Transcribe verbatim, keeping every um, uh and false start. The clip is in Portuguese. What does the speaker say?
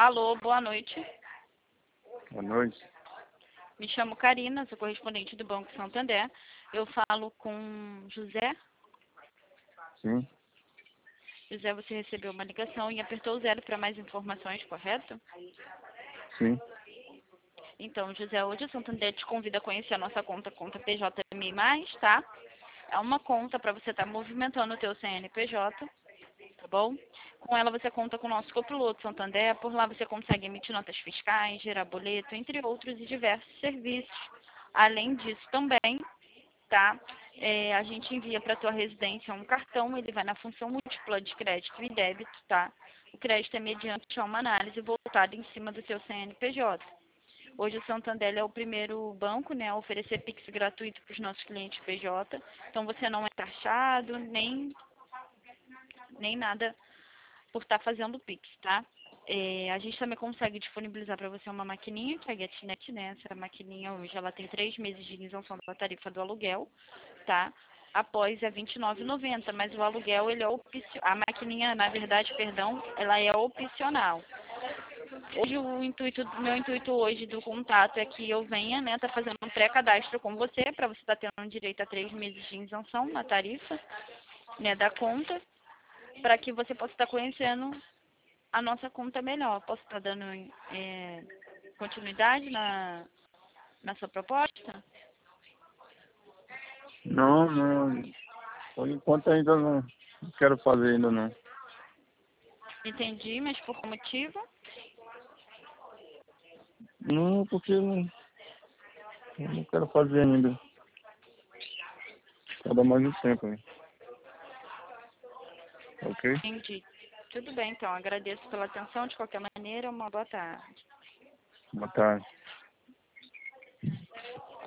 Alô, boa noite. Boa noite. Me chamo Karina, sou correspondente do Banco Santander. Eu falo com José. Sim, José, você recebeu uma ligação e apertou o zero para mais informações, correto? sim. Então, José, hoje o Santander te convida a conhecer a nossa conta, conta P J M I mais, tá? É uma conta para você estar movimentando o teu C N P J, tá bom? Com ela você conta com o nosso copiloto Santander, por lá você consegue emitir notas fiscais, gerar boleto, entre outros e diversos serviços. Além disso também, tá? É, a gente envia para a tua residência um cartão, ele vai na função múltipla de crédito e débito, tá? O crédito é mediante uma análise voltada em cima do teu C N P J. Hoje o Santander é o primeiro banco, né, a oferecer Pix gratuito para os nossos clientes P J. Então você não é taxado, nem, nem nada por estar fazendo Pix, tá? É, a gente também consegue disponibilizar para você uma maquininha, que é a GetNet, né? Essa maquininha hoje ela tem três meses de isenção da tarifa do aluguel, tá? Após é vinte e nove reais e noventa centavos, mas o aluguel, ele é opcional. A maquininha, na verdade, perdão, ela é opcional. Hoje o intuito, meu intuito hoje do contato é que eu venha, né, tá fazendo um pré-cadastro com você, para você estar tendo direito a três meses de isenção na tarifa, né, da conta, para que você possa estar conhecendo a nossa conta melhor. Posso estar dando é, continuidade na, na sua proposta? Não, não. Por enquanto ainda não, não quero fazer ainda não. Entendi, mas por qual motivo? Não, porque não, eu não quero fazer ainda. Quero dar mais um tempo, né? Ok? Entendi. Tudo bem, então. Agradeço pela atenção. De qualquer maneira, uma boa tarde. Boa tarde.